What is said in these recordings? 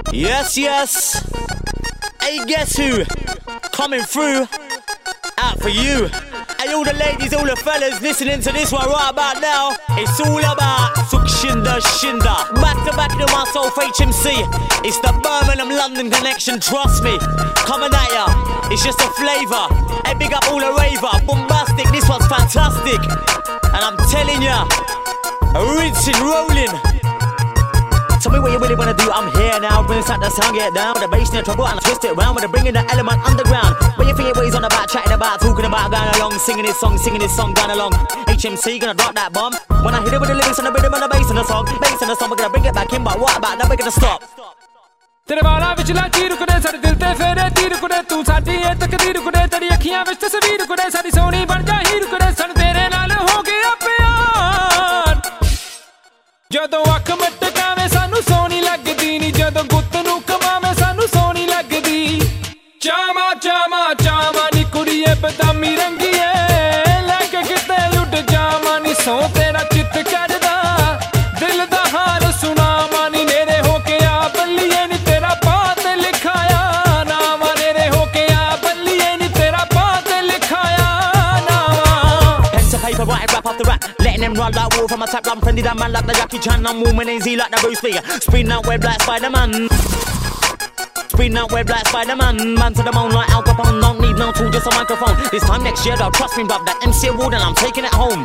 Yes, yes. Hey, guess who? Coming through. Out for you. Hey, all the ladies, all the fellas listening to this one right about now. It's all about Suk Shinda Shinda. Back to back to myself, HMC. It's the Birmingham London connection, trust me. Coming at ya, it's just a flavour. Hey, big up all the raver. Bombastic, this one's fantastic. And I'm telling ya, rinsing, rolling. Tell me what you really wanna do, I'm here now. Bring the sound, get down with the bass in the trouble and I twist it round with the bringing the element underground. When you think what he's on about, chatting about, talking about, going along, singing this song, going along. HMC gonna drop that bomb. When I hit it with the lyrics and the rhythm and the bass in the song, we're gonna bring it back in, but what about now we're gonna stop? तेरे वाला विचला चीर कुड़े सारे दिल ते फेरे तीर कुड़े तू साडी ए तकदीर कुड़े तेरी अखियां विच तस्वीर कुड़े सारी सोनी बन जा हीर कुड़े सन तेरे नाल हो गया प्यार जदों अख मटकावे सानू सोनी लगदी नी जदों गुत्त नू कमावे सानू सोनी लगदी चामा चामा चामा नी कुड़िए बदामी रंगीए लैके किते उड़ जामा नी सो तेरा चित करदा दिल दा हाल सुना मानी नेरे हो के आ बल्लिए नी तेरा बात लिखाया नाम नेरे हो के आ बल्लिए नी तेरा बात लिखाया नाम pen to paper, writing rap after rap, letting them run like wolf. I'm a tap, I'm friendly, that man like the Jackie Chan. I'm moving easy like the Bruce Lee. Spin out web like Spider-Man. Spin out web like Spider-Man. Man to the moon like Al Capone. Don't need no tool, just a microphone. This time next year, though, trust me, bruv, that MC award and I'm taking it home.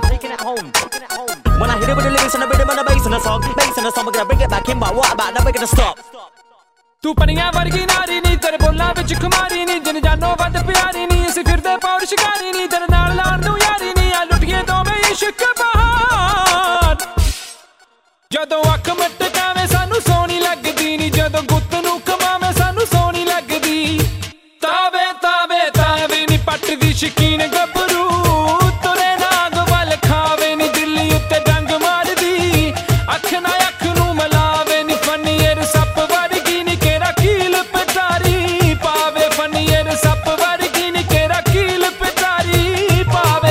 When I hit it with the lyrics and the rhythm and the bass in the song, we're gonna bring it back in, but what about now we're gonna stop? तू पनिया वर्गी नारी नी तेरे बोला विच खुमारी नी जिन जानो वध प्यारी नी असी फिरदे पौड़ शिकारी नी तेरे नाल लाण नू यारी नी आ लुटिए दोवें इश्क बहार जदों अख मटकावे सानू सोनी लगदी नी जदों गुत्त नू कमावे सानू सोनी लगदी तावे तावे तावे नी पट दी शकीन गबरू तुरे नाग वल खावे नी दिल्ली उत्ते डंग मारदी अख ना अख नू मिलावे नी फनीर सप वर्गी नी केरा कील पटारी पावे फनीर सप वर्गी नी केरा कील पटारी पावे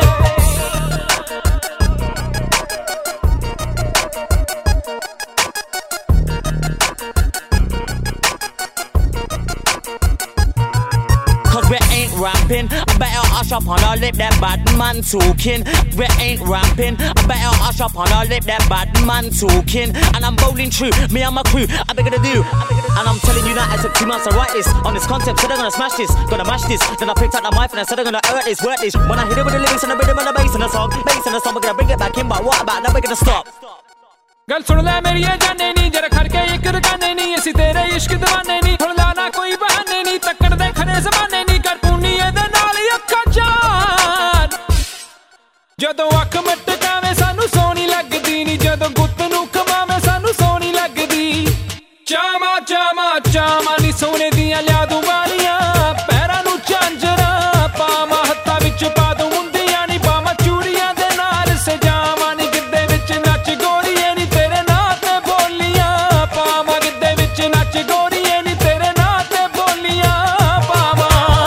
Cause we ain't rapping, I better hush up on our lip, that bad man talking. We ain't rapping, I better hush up on our lip, that bad man talking. And I'm bowling true, me and my crew, I beg to do. And I'm telling you now, I took 2 months to write this. On this concept, said I'm gonna smash this, gonna mash this. Then I picked up the mic and I said I'm gonna hurt this, work this. When I hit it with the lyrics and the rhythm and the bass in the song, we're gonna bring it back in, but what about now we're gonna stop? गल सुन ले मेरी ये जाने नी जरा खड़के एक रकाने नी असी तेरे इश्क दीवाने नी हुण लाना कोई बहाने नी तक्कड़ दे खरे ज़माने नी कर पुनिए दे नाल अखां चार जदों अख मटकावे सानू सोनी लगदी नी जदों गुत्त नू कमावे सानू सोनी लगदी चामा चामा चामा नी सोने दियां लिया दूं वालियां पैरां नू झांजरा पामा हत्थां विच पा दूं मुंदियां नी पामा चूड़ियां दे नाल सजावां नी गिद्दे विच नच गोरीए नी तेरे नां ते बोलियां पामा गिद्दे विच नच गोरीए नी तेरे नां ते बोलियां पावा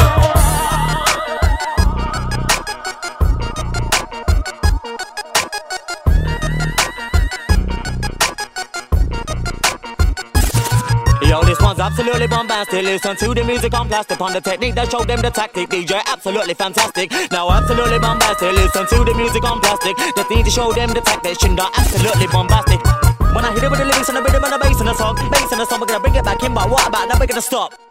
Yo, this one's absolutely bombastic. Listen to the music on plastic, on the technique that showed them the tactic. DJ, absolutely fantastic. Now, absolutely bombastic. Listen to the music on plastic. The thing to show them the tactic. Shinda, absolutely bombastic. When I hit it with the lyrics and the rhythm and the bass in the song, we're gonna bring it back in, but what about now we're gonna stop?